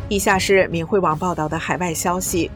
以下是明慧网报道的海外消息，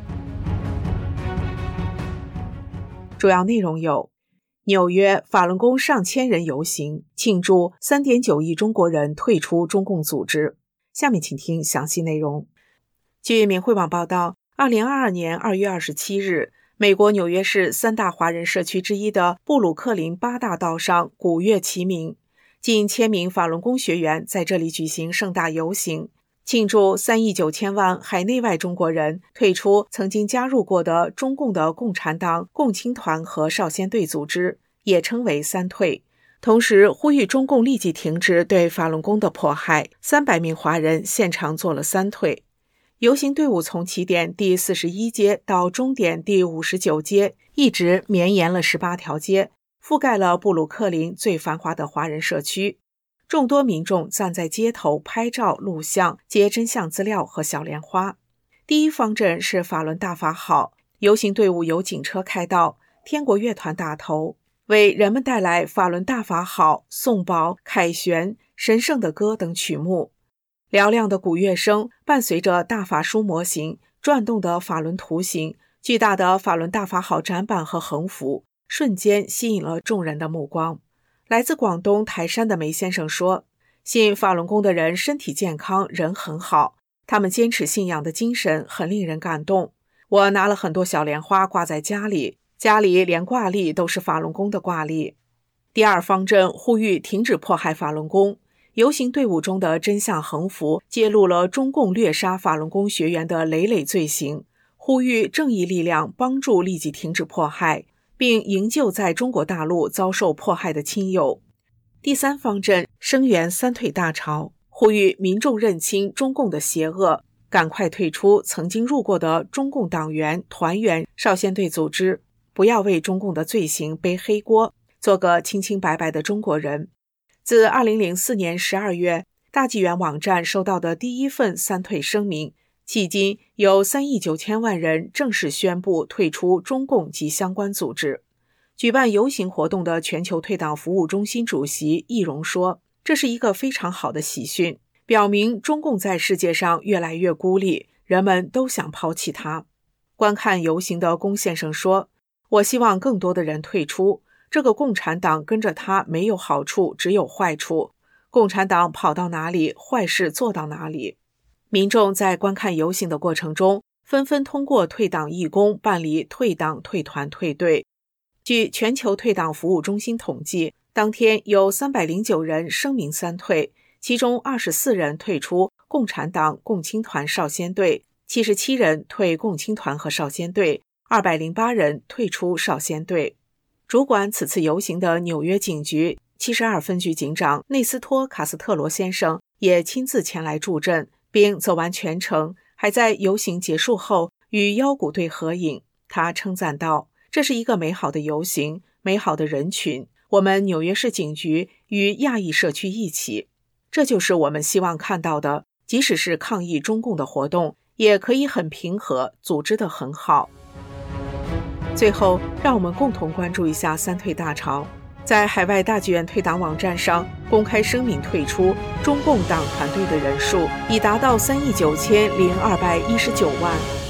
主要内容有：纽约法轮功上千人游行，庆祝 3.9 亿中国人退出中共组织。下面请听详细内容。据明慧网报道，2022年2月27日，美国纽约市三大华人社区之一的布鲁克林八大道上鼓乐齐鸣，近1000名法轮功学员在这里举行盛大游行，庆祝3亿9千万海内外中国人退出曾经加入过的中共的共产党、共青团和少先队组织，也称为三退。同时呼吁中共立即停止对法轮功的迫害，300名华人现场做了三退。游行队伍从起点第41街到终点第59街，一直绵延了18条街，覆盖了布鲁克林最繁华的华人社区。众多民众站在街头拍照录像，接真相资料和小莲花。第一方阵是法轮大法好，游行队伍由警车开道，天国乐团打头，为人们带来法轮大法好、颂宝、凯旋、神圣的歌等曲目。嘹亮的鼓乐声伴随着大法书模型、转动的法轮图形、巨大的法轮大法好展板和横幅，瞬间吸引了众人的目光。来自广东台山的梅先生说，信法轮功的人身体健康，人很好，他们坚持信仰的精神很令人感动。我拿了很多小莲花挂在家里连挂历都是法轮功的挂历。第二方阵呼吁停止迫害法轮功，游行队伍中的真相横幅揭露了中共掠杀法轮功学员的累累罪行，呼吁正义力量帮助立即停止迫害，并营救在中国大陆遭受迫害的亲友。第三方阵声援三退大潮，呼吁民众认清中共的邪恶，赶快退出曾经入过的中共党员、团员、少先队组织，不要为中共的罪行背黑锅，做个清清白白的中国人。自2004年12月大纪元网站收到的第一份三退声明，迄今有3亿9千万人正式宣布退出中共及相关组织。举办游行活动的全球退党服务中心主席易荣说，这是一个非常好的喜讯，表明中共在世界上越来越孤立，人们都想抛弃它。观看游行的龚先生说，我希望更多的人退出，这个共产党跟着他没有好处，只有坏处，共产党跑到哪里，坏事做到哪里。民众在观看游行的过程中，纷纷通过退党义工办理退党、退团、退队。据全球退党服务中心统计，当天有309人声明三退，其中24人退出共产党、共青团、少先队，77人退共青团和少先队，208人退出少先队。主管此次游行的纽约警局72分局警长内斯托·卡斯特罗先生也亲自前来助阵，并走完全程，还在游行结束后与腰鼓队合影。他称赞道，这是一个美好的游行，美好的人群，我们纽约市警局与亚裔社区一起，这就是我们希望看到的，即使是抗议中共的活动，也可以很平和，组织得很好。最后，让我们共同关注一下三退大潮。在海外大纪元退党网站上公开声明退出中共党团队的人数已达到3亿9千0219万。